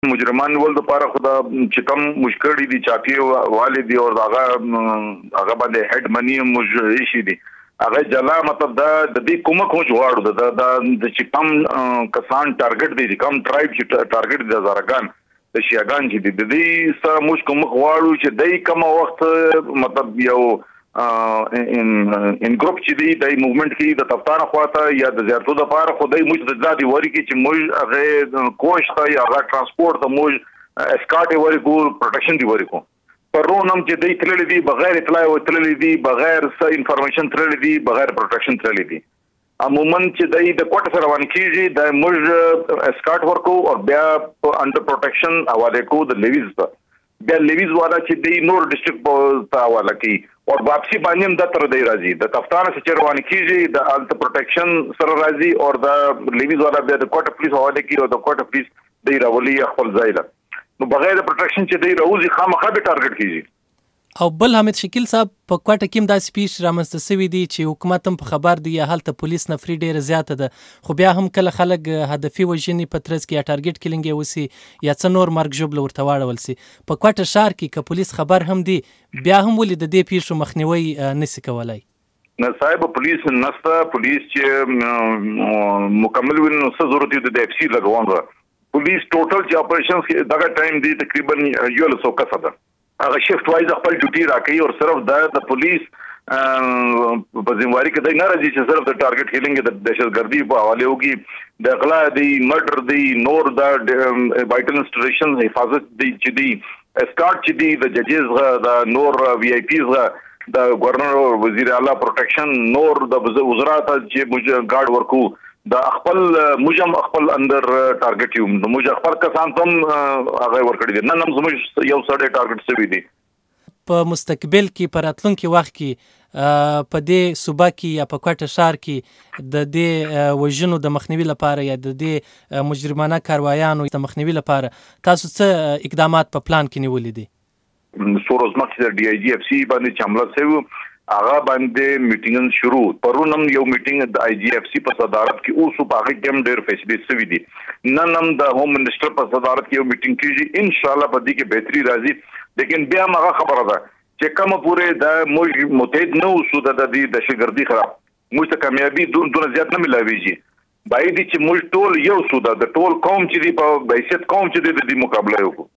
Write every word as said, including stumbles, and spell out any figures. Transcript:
مجرمان ول د پاره خدا چې کم مشکړی دي چاپی والدي او هغه هغه باندې هډ منی مج شي دي هغه جلا مطلب دا د دې کومه کوم جوړو د د چې کم کسان ټارګټ دي کم ټرایب چې ټارګټ دي زارګان د شیاګان چې دي د دې سره موږ کوم غواړو چې دای کوم وخت مطلب یو ان ان ګروپ چې دی د موومېنټ کې د تفتانه خواته یا د زیاتو د پاره خدای موږ د ځادي وری کې چې موږ هغه کوش ته یا هغه ترانسپورت ته موږ اسکارټ وری کو پروټیکشن دی وری کو پرونم چې دی تللی دی بغیر اطلاع او تللی دی بغیر څه انفارمیشن تللی دی بغیر پروټیکشن تللی دی عموما چې دی د کوټ سره روان کیږي د موږ اسکارټ ورکو او بیا انډر پروټیکشن حواله کو د لیویز ته بیا لیویز والا چې دی نور ډیسټریکټ ته حواله کی او واپسی باندې د تر دی راځي د تفتانه څخه روان کیږي د الټ پروټیکشن سره راځي او د لیویز والا بیا د کوټ پولیس حواله کی او د کوټ پولیس دی راولي خپل ځای له نو بغیر پروټیکشن چې دی راوځي خامخا به ټارګټ کیږي او بل حمید شکیل صاحب په کوټه کې دا سپیچ رامنځته شوی دی چې حکومت هم په خبر دی یا هلته پولیس نفری ډیره زیاته ده خو بیا هم کله خلک هدفي وژنې په ترڅ کې یا ټارګټ کیلینګ وسی یا څه نور مرګ ژوبل ورته واړول سي په کوټه شهر کې که پولیس خبر هم دی بیا هم ولې د دې پیښو مخنیوي نسی کولای نه صاحب پولیس نستا پولیس چې مکمل ونه څه ضرورت دی د اف سی لګوان پولیس ټوټل چې اپریشنز کې دغه ټایم دی تقریبا یو لسو کسه ده هغه شفت وایز خپل ډیوټي راکړي او صرف د د پولیس په ذمہواری کې د نه راځي چې صرف د ټارګټ کیلینګ د دهشتګردي په حواله وږي د اغلا دی مرډر دی نور د وایټل انسټالیشن حفاظت دی چې دی اسکارټ چې دی د ججز د نور وی آی پیز د گورنر وزیر اعلی پروټیکشن نور د وزارت چې موږ ګارد ورکو د خپل موجم خپل اندر ټارګټ یو نو موږ خپل کسان هم هغه ورکړي دي نن هم زموږ یو سړی ټارګټ شوی دی په مستقبل کې پر راتلونکي وخت کې په دې صوبه کې یا په کوټه شهر کې د دې وژنو د مخنیوي لپاره یا د دې مجرمانه کاروایانو د مخنیوي لپاره تاسو څه اقدامات په پلان کې نیولې دي سوروز مخکې د ډي آی جی اف سی باندې چمله شوی هغه باندې میټینګ شروع پرونم یو میټینګ د آی جی اف سی په صدارت کې اوس په هغه کې هم ډېر فیصلې شوي دي نن هم د ہوم منسٹر په صدارت کې یو میټینګ کیږي ان شاء الله په دې کې بهتري راځي لیکن بیا هغه خبره ده چې کوم پورې د موږ متحد نه اوسو د دې د شګردي خراب موږ ته کامیابی دونه زیات نه ملاويږي باید چې موږ ټول یو سودا د ټول قوم چې دی په حیثیت قوم چې دی د دې مقابله وکړو